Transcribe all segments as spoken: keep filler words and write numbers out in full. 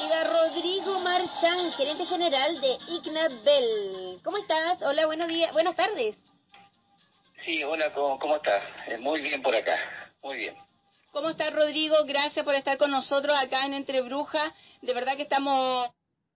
llega Rodrigo Marchán, gerente general de Ignabel. ¿Cómo estás? Hola, buenos días, buenas tardes. Sí, hola, ¿cómo, cómo estás? Eh, muy bien por acá, muy bien. ¿Cómo estás, Rodrigo? Gracias por estar con nosotros acá en Entre Brujas. De verdad que estamos...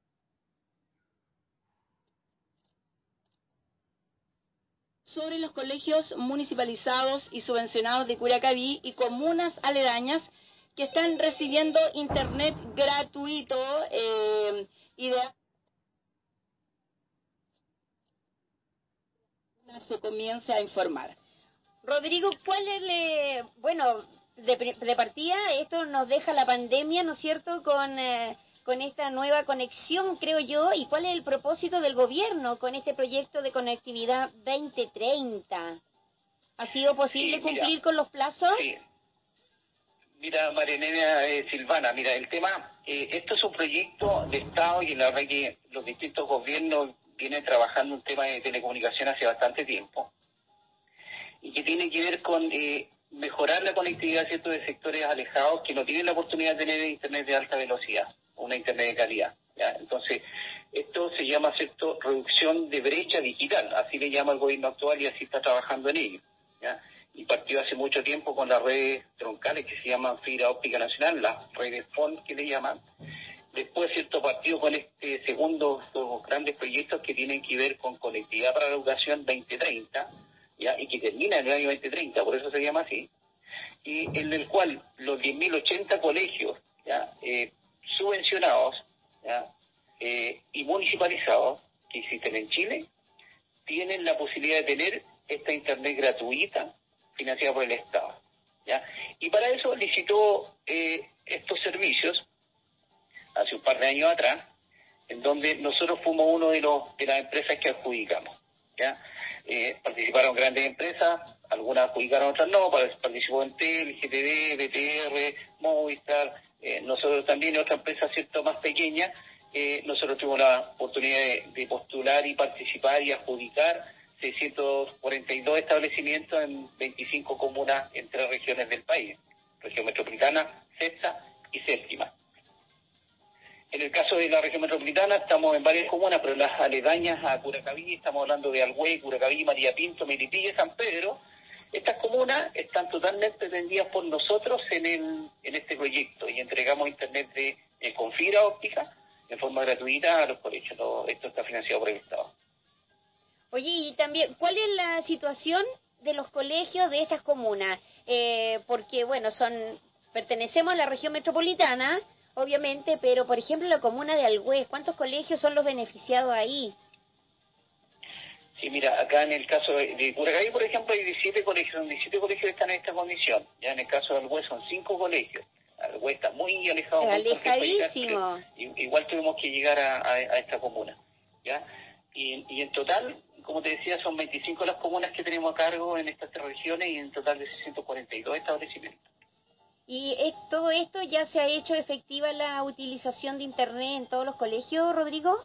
sobre los colegios municipalizados y subvencionados de Curacaví y comunas aledañas que están recibiendo internet gratuito eh, y de... se comience a informar. Rodrigo, ¿cuál es, le, bueno, de, de partida esto nos deja la pandemia, ¿no es cierto?, con, eh, con esta nueva conexión, creo yo, y cuál es el propósito del gobierno con este proyecto de conectividad veinte treinta? ¿Ha sido posible Sí, mira, cumplir con los plazos? Sí, mira, Marianela eh, Silvana, mira, el tema, eh, esto es un proyecto de Estado y la verdad que los distintos gobiernos vienen trabajando un tema de telecomunicación hace bastante tiempo y que tiene que ver con eh, mejorar la conectividad, ¿cierto?, de sectores alejados que no tienen la oportunidad de tener internet de alta velocidad, una internet de calidad, ¿ya? Entonces, esto se llama, ¿cierto?, reducción de brecha digital, así le llama el gobierno actual y así está trabajando en ello, ¿ya? Y partió hace mucho tiempo con las redes troncales que se llaman fibra óptica nacional, las redes F O N que le llaman. Después, cierto, partió con este segundo, estos grandes proyectos que tienen que ver con conectividad para la educación veinte treinta, ¿ya? Y que termina en el año veinte treinta, por eso se llama así, y en el cual los diez mil ochenta colegios, ¿ya?, eh, subvencionados, ¿ya?, eh, y municipalizados que existen en Chile, tienen la posibilidad de tener esta internet gratuita financiada por el Estado, ¿ya? Y para eso licitó eh, estos servicios hace un par de años atrás, en donde nosotros fuimos uno de los de las empresas que adjudicamos, ¿ya? Eh, participaron grandes empresas, algunas adjudicaron, otras no, participó Entel, G T D, B T R, Movistar, eh, nosotros también, otra empresa, cierto, más pequeña, eh, nosotros tuvimos la oportunidad de, de postular y participar y adjudicar seiscientos cuarenta y dos establecimientos en veinticinco comunas en tres regiones del país, región metropolitana, sexta y séptima. En el caso de la región metropolitana estamos en varias comunas, pero las aledañas a Curacaví, estamos hablando de Alhué, Curacaví, María Pinto, Melipilla, San Pedro. Estas comunas están totalmente atendidas por nosotros en el en este proyecto y entregamos internet de, de con fibra óptica de forma gratuita a los colegios. Todo esto está financiado por el Estado. Oye, y también, ¿cuál es la situación de los colegios de estas comunas? Eh, porque, bueno, son pertenecemos a la región metropolitana, obviamente, pero, por ejemplo, la comuna de Alhué, ¿cuántos colegios son los beneficiados ahí? Sí, mira, acá en el caso de, de Curacaví, por ejemplo, hay diecisiete colegios, son diecisiete colegios que están en esta condición. Ya en el caso de Alhué son cinco colegios. Alhué está muy alejado, muy alejadísimo. Llegar, igual tuvimos que llegar a, a, a esta comuna, ¿ya? Y, y en total, como te decía, son veinticinco las comunas que tenemos a cargo en estas tres regiones y en total de seiscientos cuarenta y dos establecimientos. ¿Y es, todo esto ya se ha hecho efectiva la utilización de Internet en todos los colegios, Rodrigo?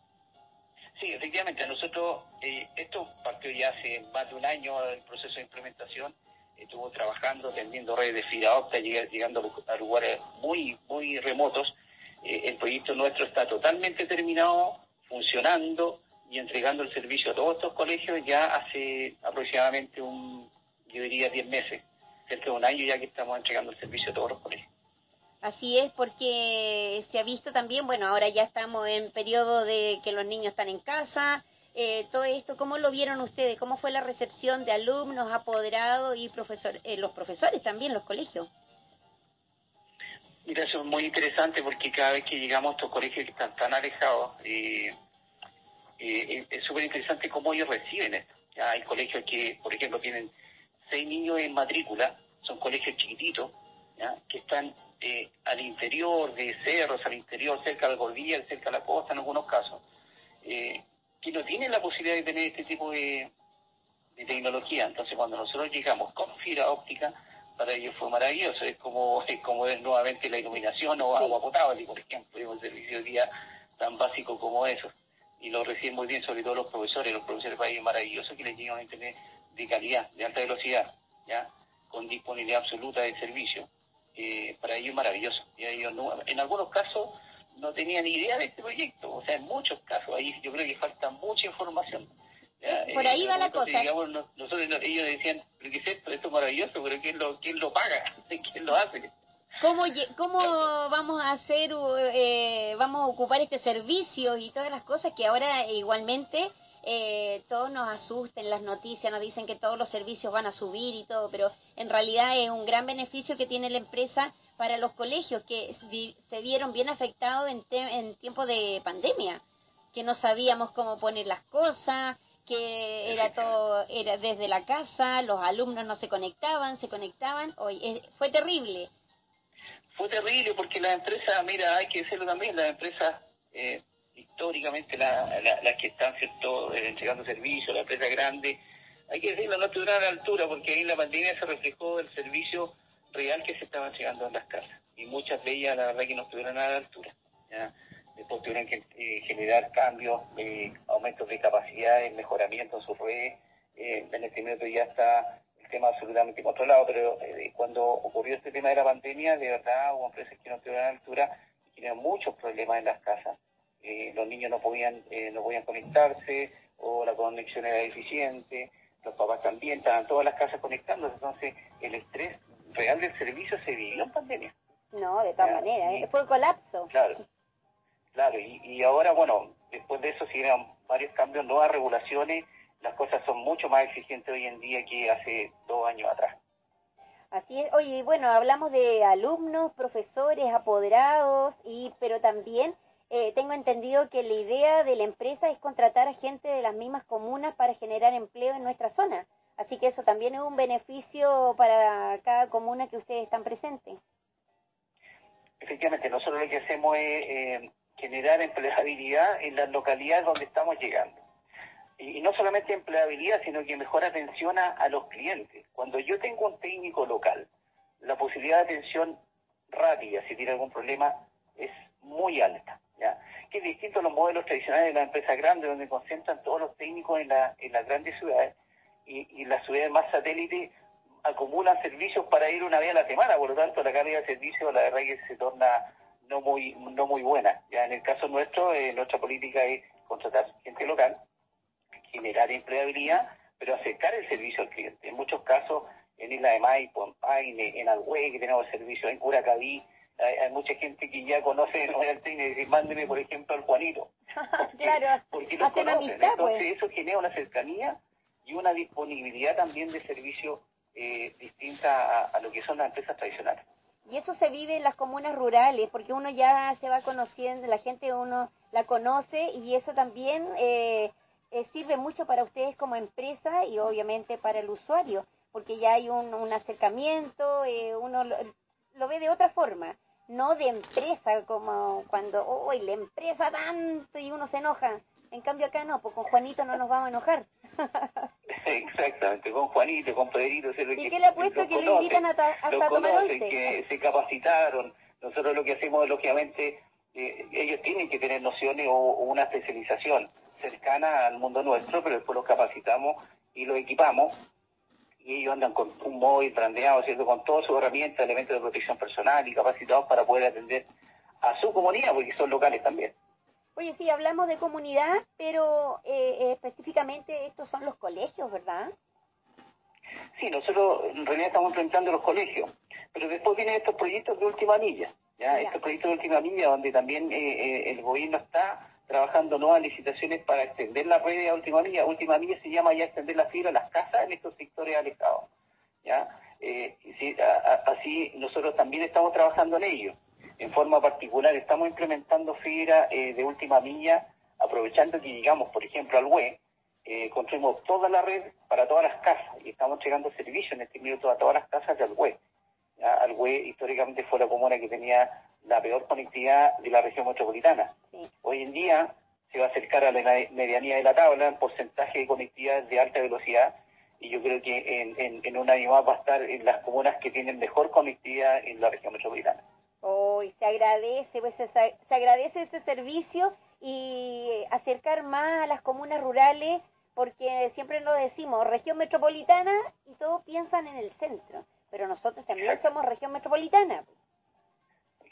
Sí, efectivamente, nosotros, eh, esto partió ya hace más de un año el proceso de implementación, estuvo trabajando, tendiendo redes de fibra óptica, llegando a lugares muy, muy remotos. Eh, el proyecto nuestro está totalmente terminado, funcionando y entregando el servicio a todos estos colegios ya hace aproximadamente un, yo diría, diez meses, cerca de un año ya que estamos entregando el servicio a todos los colegios. Así es, porque se ha visto también, bueno, ahora ya estamos en periodo de que los niños están en casa, eh, todo esto, ¿cómo lo vieron ustedes? ¿Cómo fue la recepción de alumnos, apoderados y profesor, eh, los profesores también, los colegios? Mira, eso es muy interesante porque cada vez que llegamos a estos colegios que están tan alejados, eh, eh, es súper interesante cómo ellos reciben esto. Ya hay colegios que, por ejemplo, tienen seis niños en matrícula, son colegios chiquititos, ¿ya?, que están eh, al interior de cerros, al interior, cerca de la cordillera, cerca de la costa en algunos casos, eh, que no tienen la posibilidad de tener este tipo de, de tecnología. Entonces, cuando nosotros llegamos con fibra óptica, para ellos fue maravilloso. Es como es como ver nuevamente la iluminación o Sí. agua potable, por ejemplo, es un servicio de día tan básico como eso. Y lo reciben muy bien, sobre todo los profesores. Los profesores para ellos es maravilloso que les llegue un internet de calidad, de alta velocidad, ya con disponibilidad absoluta de servicio. Eh, para ellos es maravilloso. Y ellos no, en algunos casos no tenía ni idea de este proyecto. O sea, en muchos casos ahí yo creo que falta mucha información. ¿Ya? Por ahí eh, va la cosa. Digamos, nosotros, ellos decían, pero ¿qué es esto? Esto es maravilloso, pero ¿quién lo, quién lo paga? ¿Quién lo hace? ¿Cómo, cómo vamos a hacer, eh, vamos a ocupar este servicio y todas las cosas que ahora igualmente eh, todos nos asustan, las noticias nos dicen que todos los servicios van a subir y todo, pero en realidad es un gran beneficio que tiene la empresa para los colegios que se vieron bien afectados en, te en tiempo de pandemia, que no sabíamos cómo poner las cosas, que era todo era desde la casa, los alumnos no se conectaban, se conectaban, hoy fue terrible. Fue terrible porque las empresas, mira, hay que decirlo también, las empresas eh, históricamente la, la, las que están, ¿cierto?, eh, entregando servicios, las empresas grandes, hay que decirlo, no estuvieron a la altura porque ahí en la pandemia se reflejó el servicio real que se estaba entregando en las casas y muchas de ellas la verdad que no estuvieron a la altura, ¿ya? Después tuvieron que eh, generar cambios, eh, aumentos de capacidades, mejoramiento en sus redes, eh, en este momento ya está tema absolutamente controlado, pero eh, cuando ocurrió este tema de la pandemia, de verdad hubo empresas que no estuvieron a la altura y tenían muchos problemas en las casas. Eh, los niños no podían eh, no podían conectarse, o la conexión era deficiente, los papás también, estaban todas las casas conectándose, entonces el estrés real del servicio se vivió en pandemia. No, de todas maneras, y, fue colapso. Claro, claro, y, y ahora, bueno, después de eso siguieron varios cambios, nuevas regulaciones. Las cosas son mucho más exigentes hoy en día que hace dos años atrás. Así es. Oye, bueno, hablamos de alumnos, profesores, apoderados, y pero también eh, tengo entendido que la idea de la empresa es contratar a gente de las mismas comunas para generar empleo en nuestra zona. Así que eso también es un beneficio para cada comuna que ustedes están presentes. Efectivamente, nosotros lo que hacemos es eh, generar empleabilidad en las localidades donde estamos llegando. Y no solamente empleabilidad, sino que mejor atención a, a los clientes. Cuando yo tengo un técnico local, la posibilidad de atención rápida, si tiene algún problema, es muy alta, ¿ya? Que es distinto a los modelos tradicionales de las empresas grandes, donde concentran todos los técnicos en, la, en las grandes ciudades, y, y las ciudades más satélites acumulan servicios para ir una vez a la semana, por lo tanto la calidad de servicio la verdad que se torna no muy no muy buena. Ya en el caso nuestro, eh, nuestra política es contratar gente local, generar empleabilidad, pero acercar el servicio al cliente. En muchos casos, en Isla de Maipo, en Paine, en Alhué, que tenemos servicio, en Curacaví, hay, hay mucha gente que ya conoce el técnico y dice, mándeme, por ejemplo, al Juanito. Porque, claro, porque los hacen conocen. amistad, Entonces, pues. eso genera una cercanía y una disponibilidad también de servicio eh, distinta a, a lo que son las empresas tradicionales. Y eso se vive en las comunas rurales, porque uno ya se va conociendo, la gente uno la conoce, y eso también eh, eh, sirve mucho para ustedes como empresa y obviamente para el usuario, porque ya hay un, un acercamiento, eh, uno lo, lo ve de otra forma, no de empresa, como cuando, uy, la empresa tanto y uno se enoja. En cambio acá no, pues con Juanito no nos vamos a enojar. Exactamente, con Juanito, con Pedrito. Se lo ¿Y que, qué le ha puesto que conocen, lo invitan a ta, hasta a tomar once? Que se capacitaron. Nosotros lo que hacemos, lógicamente, eh, ellos tienen que tener nociones o, o una especialización cercana al mundo nuestro, pero después los capacitamos y los equipamos, y ellos andan con un móvil brandeado, ¿cierto?, con todas sus herramientas, elementos de protección personal y capacitados para poder atender a su comunidad, porque son locales también. Oye, sí, hablamos de comunidad, pero eh, eh, específicamente estos son los colegios, ¿verdad? Sí, nosotros en realidad estamos implementando los colegios, pero después vienen estos proyectos de última milla, ¿ya? Ya. Estos proyectos de última milla donde también eh, eh, el gobierno está trabajando nuevas licitaciones para extender la red a última milla. Última milla se llama ya extender la fibra a las casas en estos sectores alejados, ¿ya? Eh, sí, a, a, así nosotros también estamos trabajando en ello. En forma particular estamos implementando fibra eh, de última milla, aprovechando que llegamos, por ejemplo, al W E, eh, construimos toda la red para todas las casas y estamos entregando servicio en este minuto a todas las casas del W E. ¿Ya? Al W E históricamente fue la comuna que tenía la peor conectividad de la región metropolitana. Sí. Hoy en día se va a acercar a la medianía de la tabla en porcentaje de conectividad de alta velocidad, y yo creo que en, en, en un año más va a estar en las comunas que tienen mejor conectividad en la región metropolitana. Oh, y se agradece, pues se, se agradece ese servicio y acercar más a las comunas rurales, porque siempre nos decimos región metropolitana y todos piensan en el centro, pero nosotros también Exacto. somos región metropolitana.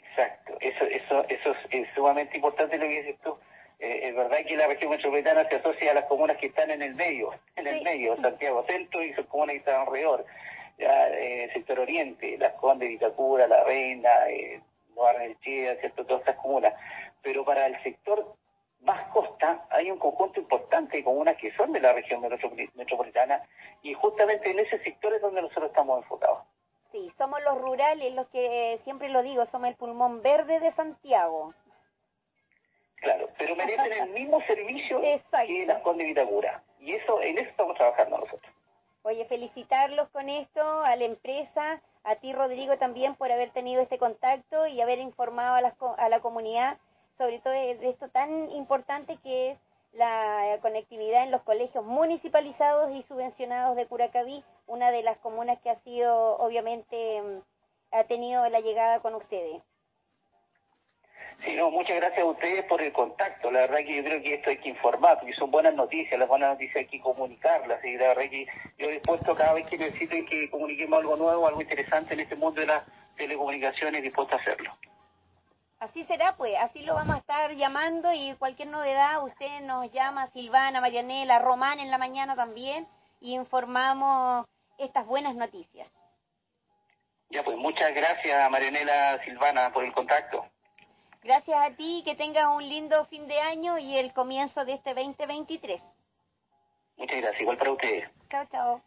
Exacto, eso, eso, eso es, es sumamente importante lo que dices tú. Eh, es verdad que la región metropolitana se asocia a las comunas que están en el medio, en el Sí. medio, Santiago Centro y sus comunas que están alrededor, ya, eh, sector oriente, Las Condes, Vitacura, La Reina, eh, Barnechea, ¿cierto? Todas estas comunas. Pero para el sector más costa hay un conjunto importante de comunas que son de la región metropolitana y justamente en ese sector es donde nosotros estamos enfocados. Sí, somos los rurales los que, eh, siempre lo digo, somos el pulmón verde de Santiago. Claro, pero merecen el mismo servicio Exacto. que Las Condes y Vitacura. Y eso, en eso estamos trabajando nosotros. Oye, felicitarlos con esto, a la empresa, a ti Rodrigo también por haber tenido este contacto y haber informado a la, a la comunidad sobre todo de esto tan importante que es la conectividad en los colegios municipalizados y subvencionados de Curacaví, una de las comunas que ha sido, obviamente, ha tenido la llegada con ustedes. Sí, no, muchas gracias a ustedes por el contacto. La verdad que yo creo que esto hay que informar, porque son buenas noticias, las buenas noticias hay que comunicarlas. Y la verdad que yo he dispuesto cada vez que necesiten que comuniquemos algo nuevo, algo interesante en este mundo de las telecomunicaciones, dispuesto a hacerlo. Así será, pues, así lo vamos a estar llamando y cualquier novedad, usted nos llama, Silvana, Marianela, Román en la mañana también, y informamos estas buenas noticias. Ya, pues, muchas gracias, Marianela, Silvana, por el contacto. Gracias a ti, que tengas un lindo fin de año y el comienzo de este veinte veintitrés. Muchas gracias, igual para ustedes. Chao, chao.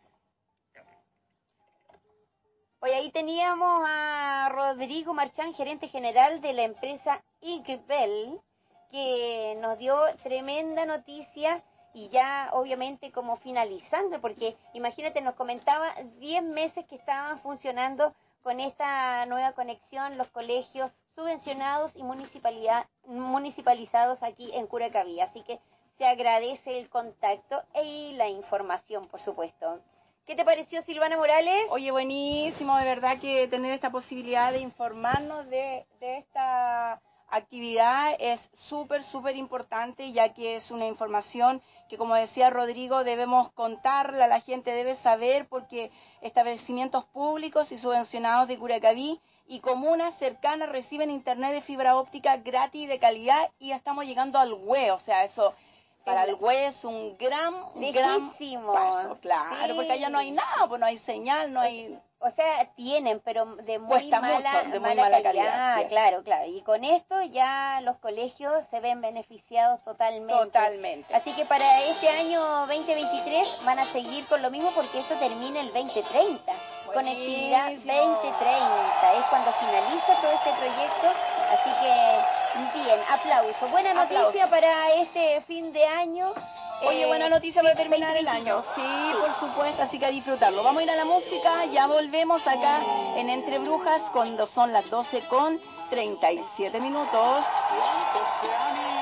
Hoy ahí teníamos a Rodrigo Marchán, gerente general de la empresa Igbel, que nos dio tremenda noticia y ya obviamente como finalizando, porque imagínate, nos comentaba diez meses que estaban funcionando con esta nueva conexión los colegios subvencionados y municipalidad, municipalizados aquí en Curacaví. Así que se agradece el contacto y la información, por supuesto. ¿Qué te pareció, Silvana Morales? Oye, buenísimo, de verdad que tener esta posibilidad de informarnos de, de esta actividad es súper, súper importante, ya que es una información que, como decía Rodrigo, debemos contarla, la gente debe saber, porque establecimientos públicos y subvencionados de Curacaví y comunas cercanas reciben internet de fibra óptica gratis y de calidad, y ya estamos llegando al W E, o sea, eso para el W E es un gran, un gran paso, claro, sí. Porque allá no hay nada, pues no hay señal, no hay... O sea, tienen, pero de muy Cuesta mala, mucho, de mala, muy mala calidad, calidad, sí. Claro, claro. Y con esto ya los colegios se ven beneficiados totalmente. Totalmente. Así que para este año veinte veintitrés van a seguir con lo mismo, porque eso termina el veinte treinta. Buenísimo. Conectividad veinte treinta, es cuando finaliza todo este proyecto. Así que, bien, aplauso. Buena noticia aplauso. Para este fin de año. Oye, buena noticia para terminar el año. Sí, por supuesto, así que a disfrutarlo. Vamos a ir a la música, ya volvemos acá en Entre Brujas cuando son las doce con treinta y siete minutos.